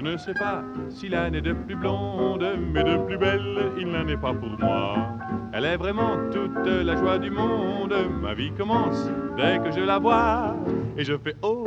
ne sais pas si l'âne est de plus blonde, mais de plus belle, il n'en est pas pour moi. Elle est vraiment toute la joie du monde. Ma vie commence dès que je la vois. Et je fais oh,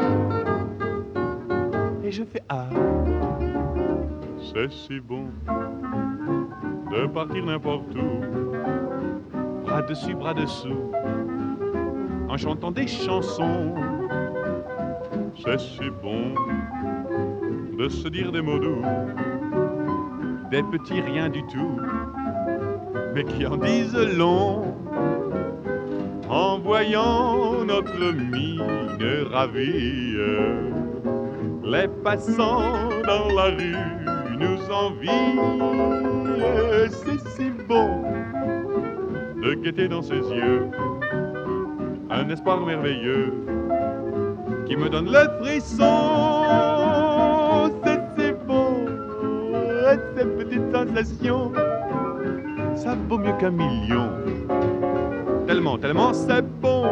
et je fais ah. C'est si bon de partir n'importe où, bras dessus, bras dessous, en chantant des chansons. C'est si bon de se dire des mots doux, des petits riens du tout, mais qui en disent long. En voyant notre mine ravie, les passants dans la rue nous envient. C'est si bon de guetter dans ses yeux un espoir merveilleux qui me donne le frisson. C'est si bon, ces petites sensations, ça vaut mieux qu'un million. Tellement, tellement c'est bon.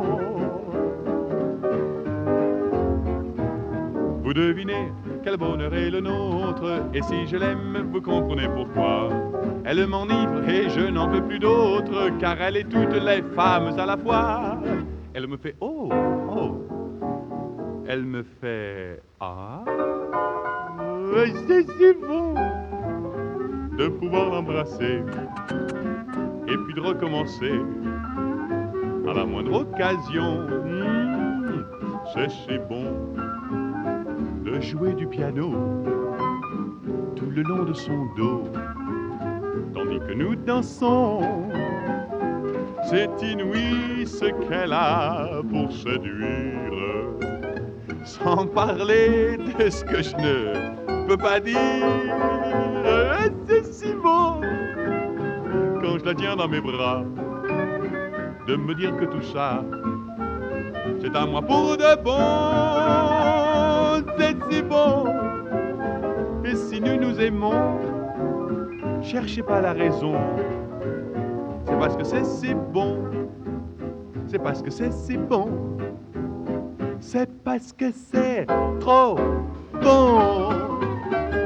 Vous devinez quel bonheur est le nôtre, et si je l'aime, vous comprenez pourquoi. Elle m'enivre et je n'en veux plus d'autre, car elle est toutes les femmes à la fois. Elle me fait oh, oh. Elle me fait ah. C'est si bon de pouvoir l'embrasser et puis de recommencer à la moindre occasion. C'est si bon de jouer du piano tout le long de son dos, tandis que nous dansons. C'est inouï ce qu'elle a pour séduire, sans parler de ce que je ne peux pas dire. C'est si bon quand je la tiens dans mes bras, de me dire que tout ça, c'est à moi pour de bon. C'est si bon. Et si nous nous aimons, cherchez pas la raison. C'est parce que c'est si bon. C'est parce que c'est si bon. C'est parce que c'est trop bon.